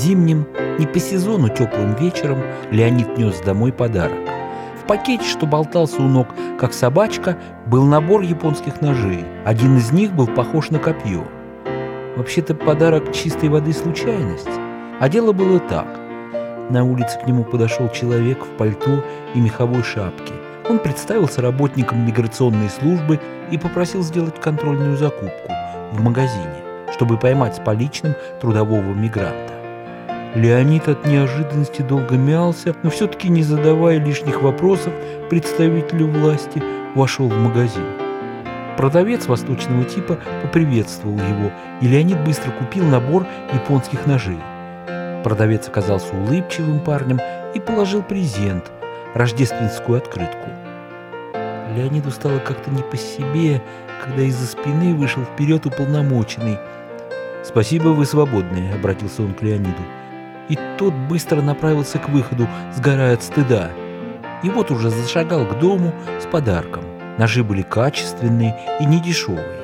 Зимним, не по сезону теплым вечером Леонид нес домой подарок. В пакете, что болтался у ног, как собачка, был набор японских ножей. Один из них был похож на копье. Вообще-то подарок чистой воды случайность. А дело было так. На улице к нему подошел человек в пальто и меховой шапке. Он представился работником миграционной службы и попросил сделать контрольную закупку в магазине, чтобы поймать с поличным трудового мигранта. Леонид от неожиданности долго мялся, но все-таки, не задавая лишних вопросов представителю власти, вошел в магазин. Продавец восточного типа поприветствовал его, и Леонид быстро купил набор японских ножей. Продавец оказался улыбчивым парнем и положил презент – рождественскую открытку. Леониду стало как-то не по себе, когда из-за спины вышел вперед уполномоченный. «Спасибо, вы свободны», – обратился он к Леониду. И тот быстро направился к выходу, сгорая от стыда. И вот уже зашагал к дому с подарком. Ножи были качественные и недешевые.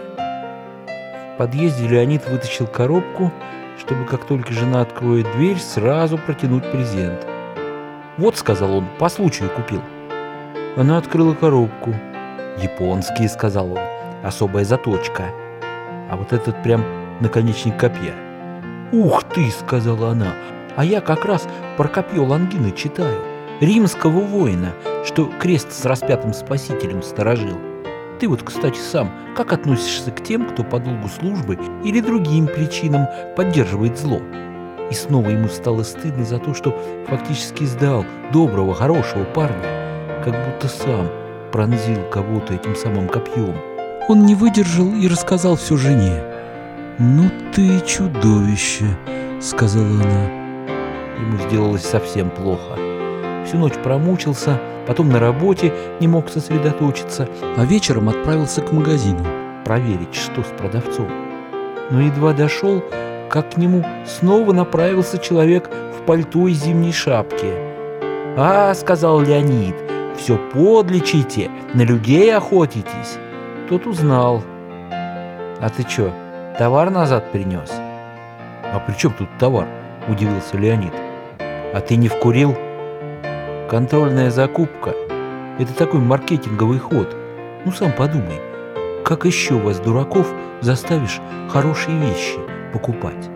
В подъезде Леонид вытащил коробку, чтобы, как только жена откроет дверь, сразу протянуть презент. «Вот», — сказал он, — «по случаю купил». Она открыла коробку. «Японские», — сказал он, — «особая заточка. А вот этот прям наконечник копья». «Ух ты», — сказала она, — «а я как раз про копье Лонгина читаю, римского воина, что крест с распятым спасителем сторожил. Ты вот, кстати, сам как относишься к тем, кто по долгу службы или другим причинам поддерживает зло?» И снова ему стало стыдно за то, что фактически сдал доброго, хорошего парня, как будто сам пронзил кого-то этим самым копьем. Он не выдержал и рассказал все жене. «Ну ты чудовище», — сказала она. Ему сделалось совсем плохо. Всю ночь промучился, потом на работе не мог сосредоточиться, а вечером отправился к магазину проверить, что с продавцом. Но едва дошел, как к нему снова направился человек в пальто и зимней шапке. «А, — сказал Леонид, — все подлечите, на людей охотитесь». Тот узнал. «А ты че, товар назад принес?» «А при чем тут товар?» – удивился Леонид. «А ты не вкурил?» «Контрольная закупка – это такой маркетинговый ход. Ну, сам подумай, как еще вас, дураков, заставишь хорошие вещи покупать?»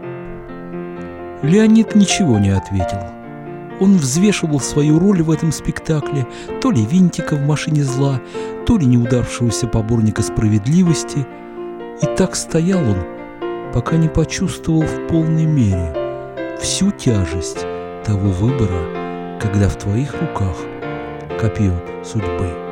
Леонид ничего не ответил. Он взвешивал свою роль в этом спектакле, то ли винтика в машине зла, то ли неудавшегося поборника справедливости. И так стоял он, пока не почувствовал в полной мере всю тяжесть того выбора, когда в твоих руках копье судьбы.